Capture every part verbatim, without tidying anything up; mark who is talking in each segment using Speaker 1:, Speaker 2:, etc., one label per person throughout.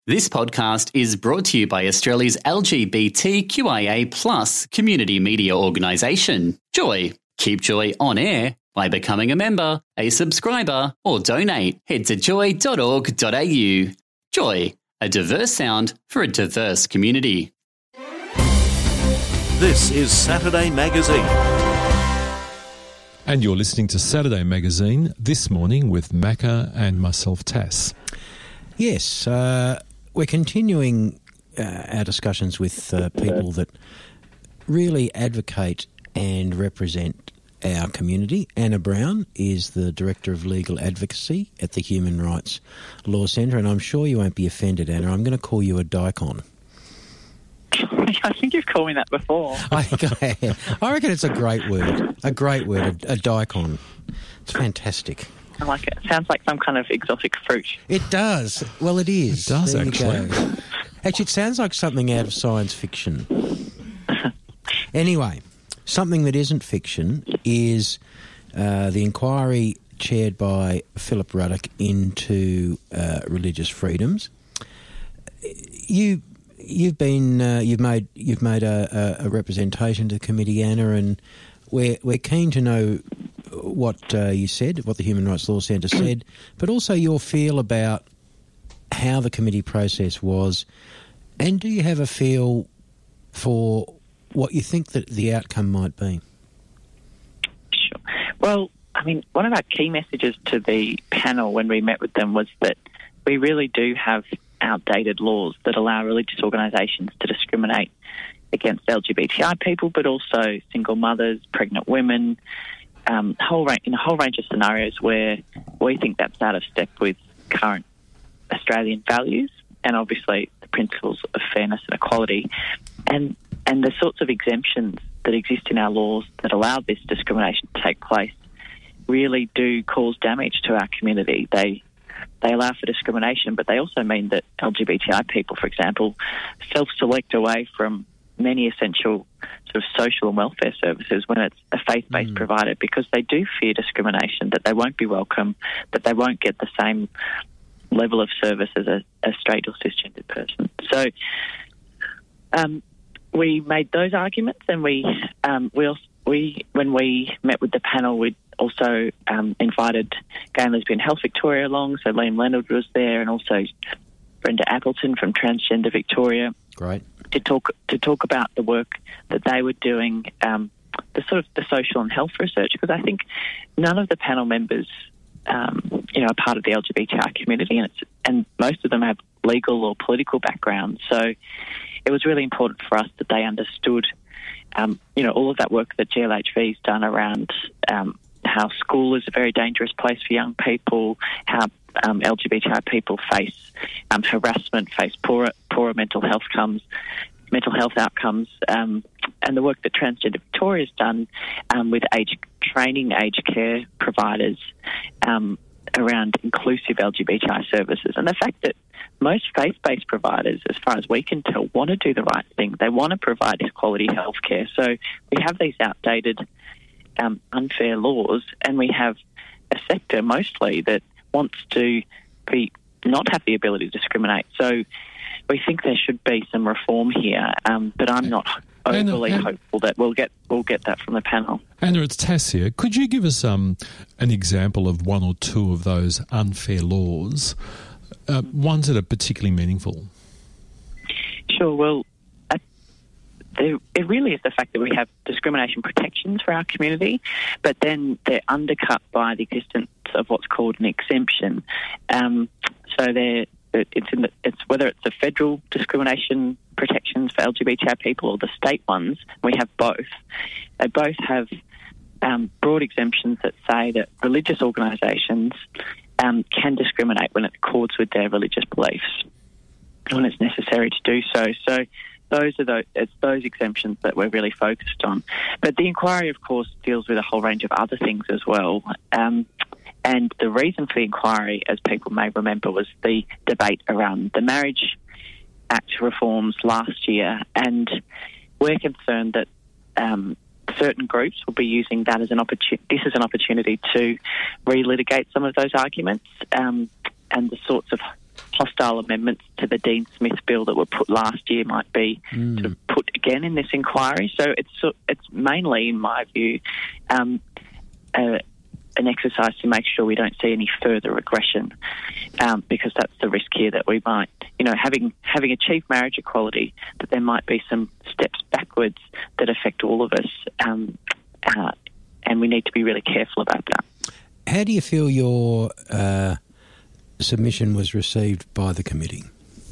Speaker 1: This podcast is brought to you by Australia's L G B T Q I A plus community media organisation, Joy. Keep Joy on air by becoming a member, a subscriber, or donate. Head to joy dot org dot a u. Joy, a diverse sound for a diverse community.
Speaker 2: This is Saturday Magazine.
Speaker 3: And you're listening to Saturday Magazine this morning with Macca and myself, Tass.
Speaker 4: Yes, uh, we're continuing uh, our discussions with uh, people that really advocate and represent our community. Anna Brown is the Director of Legal Advocacy at the Human Rights Law Centre, and I'm sure you won't be offended, Anna. I'm going to call you a daikon.
Speaker 5: I think you've called me that before.
Speaker 4: I, I reckon it's a great word, a great word, a, a daikon. It's fantastic.
Speaker 5: I like it. It sounds like some kind of exotic fruit.
Speaker 4: It does. Well, it is.
Speaker 3: It does,
Speaker 4: there
Speaker 3: actually.
Speaker 4: Actually, it sounds like something out of science fiction. Anyway, something that isn't fiction is uh, the inquiry chaired by Philip Ruddock into uh, religious freedoms. You, you've been, uh, you've made, you've made a, a, a representation to the committee, Anna, and we're we're keen to know what uh, you said, what the Human Rights Law Centre said, but also your feel about how the committee process was, and do you have a feel for what you think that the outcome might be?
Speaker 5: Sure. Well, I mean, one of our key messages to the panel when we met with them was that we really do have outdated laws that allow religious organisations to discriminate against L G B T I people, but also single mothers, pregnant women, Um, whole range, in a whole range of scenarios where we think that's out of step with current Australian values and obviously the principles of fairness and equality, and and the sorts of exemptions that exist in our laws that allow this discrimination to take place really do cause damage to our community. They they allow for discrimination, but they also mean that L G B T I people, for example, self-select away from many essential sort of social and welfare services when it's a faith-based mm. provider, because they do fear discrimination, that they won't be welcome, that they won't get the same level of service as a, a straight or cisgendered person. So um, we made those arguments, and we um, we, also, we when we met with the panel, we also um, invited Gay and Lesbian Health Victoria along. So Liam Leonard was there, and also Brenda Appleton from Transgender Victoria.
Speaker 4: Great. To
Speaker 5: talk to talk about the work that they were doing, um, the sort of the social and health research, because I think none of the panel members, um, you know, are part of the L G B T I community, and it's, and most of them have legal or political backgrounds. So it was really important for us that they understood, um, you know, all of that work that G L H V's done around um, how school is a very dangerous place for young people, how um, L G B T I people face um, harassment, face poorer, poorer mental health comes, mental health outcomes, um, and the work that Transgender Victoria has done um, with age training, aged care providers um, around inclusive L G B T I services, and the fact that most faith-based providers, as far as we can tell, want to do the right thing. They want to provide this quality health care. So we have these outdated, um, unfair laws, and we have a sector mostly that wants to be not have the ability to discriminate. So we think there should be some reform here, um, but I'm not overly Anna, hopeful that we'll get we'll get that from the panel.
Speaker 3: Anna, it's Tass here. Could you give us um, an example of one or two of those unfair laws, uh, ones that are particularly meaningful?
Speaker 5: Sure. Well, uh, there, it really is the fact that we have discrimination protections for our community, but then they're undercut by the existence of what's called an exemption. Um, so they're It's in the, it's whether it's the federal discrimination protections for L G B T I people or the state ones. We have both. They both have um, broad exemptions that say that religious organisations um, can discriminate when it accords with their religious beliefs, when it's necessary to do so. So those are those, it's those exemptions that we're really focused on. But the inquiry, of course, deals with a whole range of other things as well. Um, And the reason for the inquiry, as people may remember, was the debate around the Marriage Act reforms last year. And we're concerned that um, certain groups will be using that as an opportunity. This is an opportunity to relitigate some of those arguments um, and the sorts of hostile amendments to the Dean Smith bill that were put last year might be
Speaker 4: Mm.
Speaker 5: sort of put again in this inquiry. So it's so- it's mainly, in my view, um, uh, an exercise to make sure we don't see any further regression, um, because that's the risk here, that we might, you know, having having achieved marriage equality, that there might be some steps backwards that affect all of us, um, uh, and we need to be really careful about that.
Speaker 4: How do you feel your uh, submission was received by the committee?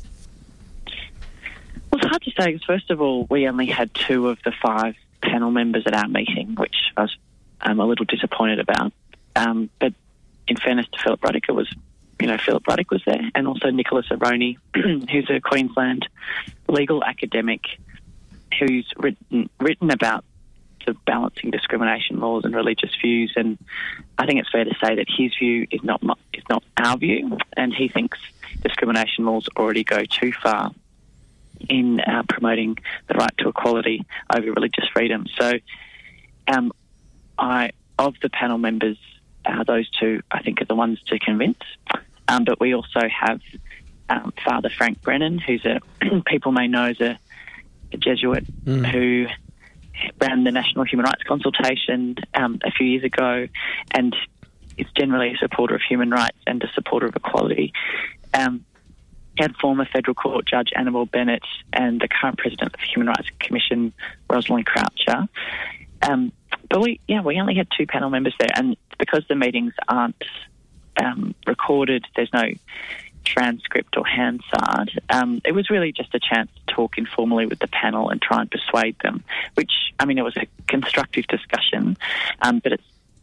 Speaker 5: Well, it's hard to say, because first of all, we only had two of the five panel members at our meeting, which I was um, a little disappointed about. Um, but in fairness to Philip Ruddock, it was, you know, Philip Ruddock was there, and also Nicholas Aroney, who's a Queensland legal academic who's written written about the balancing discrimination laws and religious views. And I think it's fair to say that his view is not mu- is not our view, and he thinks discrimination laws already go too far in uh, promoting the right to equality over religious freedom. So, um, I of the panel members, uh, those two I think are the ones to convince. Um, but we also have um, Father Frank Brennan, who's a people may know as a, a Jesuit
Speaker 4: Mm.
Speaker 5: who ran the National Human Rights Consultation um, a few years ago, and is generally a supporter of human rights and a supporter of equality. Um, he had former Federal Court Judge Annabel Bennett and the current President of the Human Rights Commission, Rosalind Croucher. Um, but we, yeah, we only had two panel members there, and because the meetings aren't um, recorded, there's no transcript or Hansard. Um, it was really just a chance to talk informally with the panel and try and persuade them, which, I mean, it was a constructive discussion, um, but it's,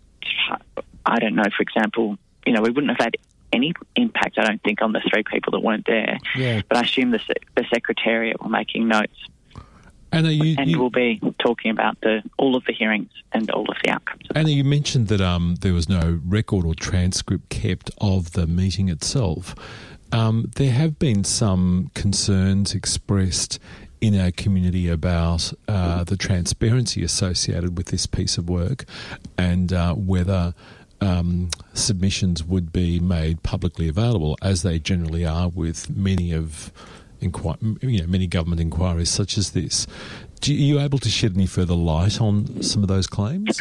Speaker 5: I don't know, for example, you know, we wouldn't have had any impact, I don't think, on the three people that weren't there.
Speaker 4: Yeah.
Speaker 5: But I assume the, the Secretariat were making notes,
Speaker 3: Anna, you,
Speaker 5: and
Speaker 3: you,
Speaker 5: we'll be talking about the all of the hearings and all of the outcomes.
Speaker 3: Anna, you mentioned that um, there was no record or transcript kept of the meeting itself. Um, there have been some concerns expressed in our community about uh, the transparency associated with this piece of work, and uh, whether um, submissions would be made publicly available, as they generally are with many of inqui- you know, many government inquiries such as this. Do you, are you able to shed any further light on some of those claims?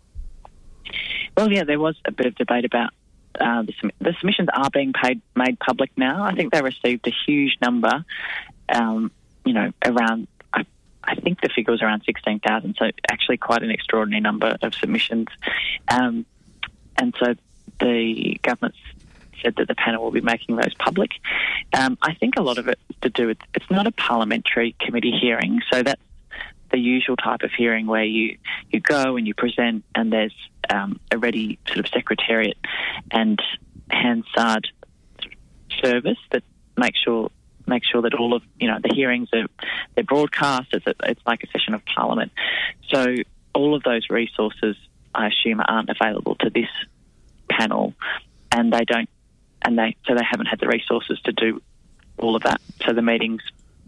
Speaker 5: Well, yeah, there was a bit of debate about uh, the, sum- the submissions are being paid made public now. I think they received a huge number, um, you know, around, I, I think the figure was around sixteen thousand, so actually quite an extraordinary number of submissions. Um, and so the government said that the panel will be making those public. Um, I think a lot of it is to do with, it's not a parliamentary committee hearing, so that's the usual type of hearing where you, you go and you present, and there's um, a ready sort of secretariat and Hansard service that makes sure make sure that all of, you know, the hearings are they're broadcast. It's, a, it's like a session of Parliament. So all of those resources, I assume, aren't available to this panel, and they don't, and they so they haven't had the resources to do all of that. So the meetings,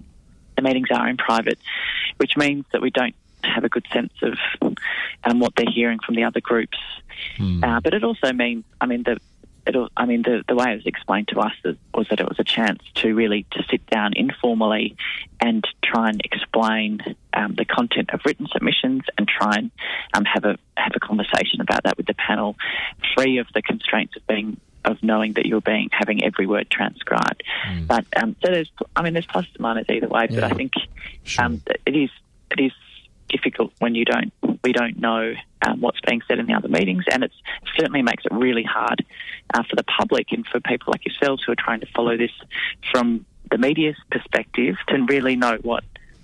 Speaker 5: the meetings are in private, which means that we don't have a good sense of um, what they're hearing from the other groups.
Speaker 3: Hmm.
Speaker 5: Uh, but it also means, I mean, the It'll, I mean, the, the way it was explained to us was that it was a chance to really to sit down informally and try and explain um, the content of written submissions and try and um, have a have a conversation about that with the panel, free of the constraints of being of knowing that you're being having every word transcribed.
Speaker 3: Mm.
Speaker 5: But um, so there's, I mean, there's pluses and minuses either way.
Speaker 4: Yeah.
Speaker 5: But I think
Speaker 3: Sure.
Speaker 5: um, it is it is difficult when you don't we don't know um, what's being said in the other meetings, and it's, it certainly makes it really hard uh, for the public and for people like yourselves who are trying to follow this from the media's perspective to really know what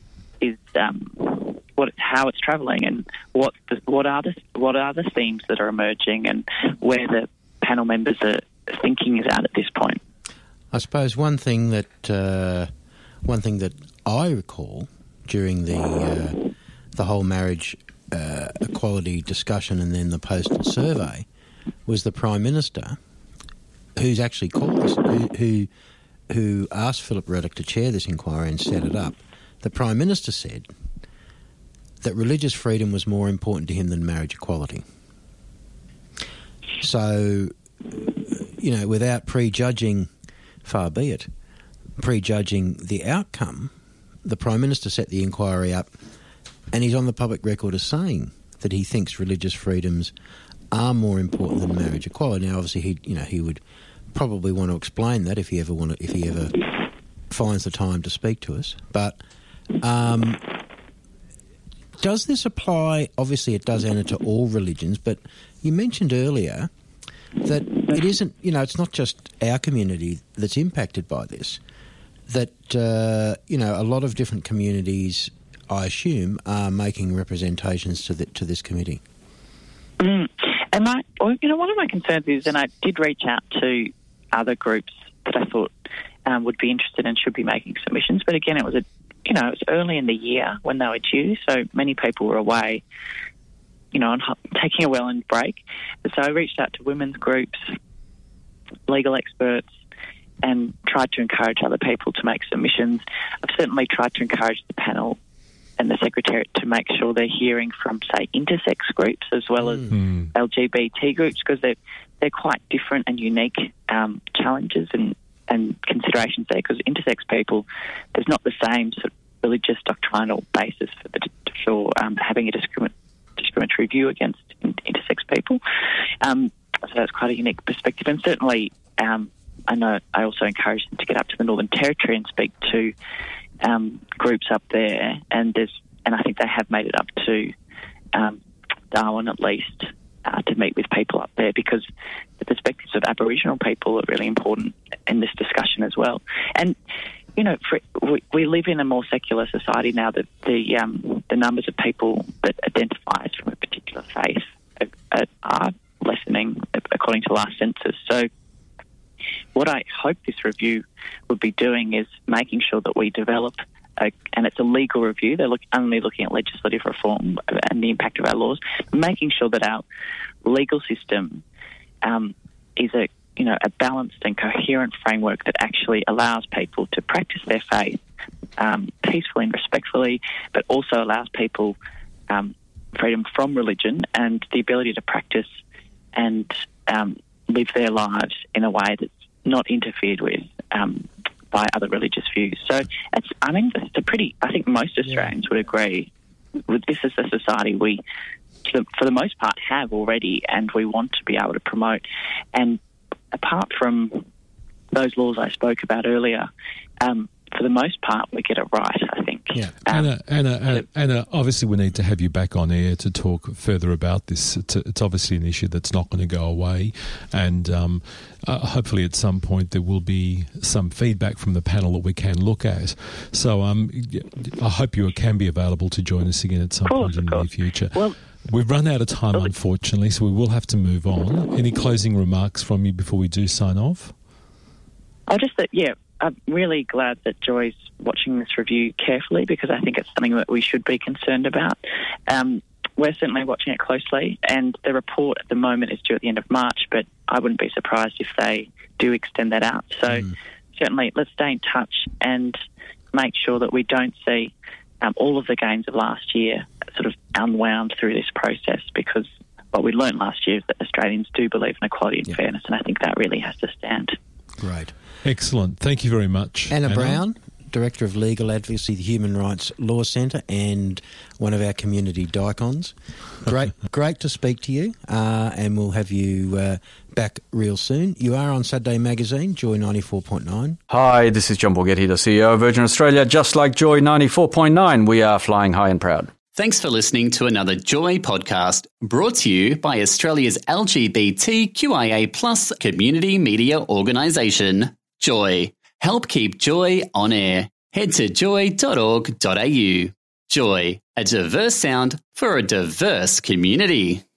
Speaker 5: is um, what how it's travelling and what the, what are the what are the themes that are emerging and where the panel members are thinking is at at this point.
Speaker 4: I suppose one thing that uh, one thing that I recall during the uh, the whole marriage uh, equality discussion and then the postal survey was the Prime Minister, who's actually called this, who, who who asked Philip Ruddock to chair this inquiry and set it up. The Prime Minister said that religious freedom was more important to him than marriage equality. So, you know, without prejudging, far be it, prejudging the outcome, the Prime Minister set the inquiry up, and he's on the public record as saying that he thinks religious freedoms are more important than marriage equality. Now, obviously, he you know he would probably want to explain that if he ever want to, if he ever finds the time to speak to us. But um, does this apply? Obviously, it does enter to all religions. But you mentioned earlier that it isn't. You know, it's not just our community that's impacted by this. That uh, you know, a lot of different communities, I assume, are making representations to the, to this committee.
Speaker 5: Mm. And my, well, you know, one of my concerns is, and I did reach out to other groups that I thought um, would be interested and should be making submissions, but again, it was a, you know, it was early in the year when they were due, so many people were away, you know, on taking a well-earned break. So I reached out to women's groups, legal experts, and tried to encourage other people to make submissions. I've certainly tried to encourage the panel and the Secretariat to make sure they're hearing from, say, intersex groups as well as mm. L G B T groups, because they're, they're quite different and unique um, challenges and, and considerations there, because intersex people, there's not the same sort of religious doctrinal basis for, the, for um, having a discrimin- discriminatory view against intersex people. Um, so that's quite a unique perspective. And certainly um, I know I also encourage them to get up to the Northern Territory and speak to Um, groups up there, and there's, and I think they have made it up to um, Darwin at least uh, to meet with people up there, because the perspectives of Aboriginal people are really important in this discussion as well. And you know, for, we, we live in a more secular society now that the um, the numbers of people that identify as from a particular faith are, are lessening according to the last census. So what I hope this review would be doing is making sure that we develop, a, and it's a legal review, they're look, only looking at legislative reform and the impact of our laws, making sure that our legal system um, is a you know a balanced and coherent framework that actually allows people to practice their faith um, peacefully and respectfully, but also allows people um, freedom from religion and the ability to practice and um, live their lives in a way that's not interfered with um, by other religious views. So it's, I mean, it's a pretty, I think most Australians yeah. would agree with this as a society we, for the most part, have already, and we want to be able to promote. And apart from those laws I spoke about earlier, um, for the most part, we get it right, I think.
Speaker 3: Yeah,
Speaker 5: um,
Speaker 3: Anna, Anna, Anna, Anna, obviously we need to have you back on air to talk further about this. It's, it's obviously an issue that's not going to go away, and um, uh, hopefully at some point there will be some feedback from the panel that we can look at. So um, I hope you can be available to join us again at some
Speaker 5: course,
Speaker 3: point in the near future.
Speaker 5: Well,
Speaker 3: We've run out of time, unfortunately, so we will have to move on. Any closing remarks from you before we do sign off?
Speaker 5: I just that, yeah, I'm really glad that Joy's watching this review carefully, because I think it's something that we should be concerned about. Um, we're certainly watching it closely, and the report at the moment is due at the end of March, but I wouldn't be surprised if they do extend that out. So mm. certainly let's stay in touch and make sure that we don't see um, all of the gains of last year sort of unwound through this process, because what we learned last year is that Australians do believe in equality and yeah. fairness, and I think that really has to stand.
Speaker 4: Great.
Speaker 3: Excellent. Thank you very much.
Speaker 4: Anna,
Speaker 3: Anna
Speaker 4: Brown, Director of Legal Advocacy, the Human Rights Law Centre, and one of our community dicons. Great great to speak to you, uh, and we'll have you uh, back real soon. You are on Saturday Magazine, Joy ninety-four point nine.
Speaker 6: Hi, this is John Borghetti, the C E O of Virgin Australia. Just like Joy ninety-four point nine, we are flying high and proud.
Speaker 1: Thanks for listening to another Joy podcast, brought to you by Australia's L G B T Q I A plus community media organisation, Joy. Help keep Joy on air. Head to joy dot org dot a u. Joy, a diverse sound for a diverse community.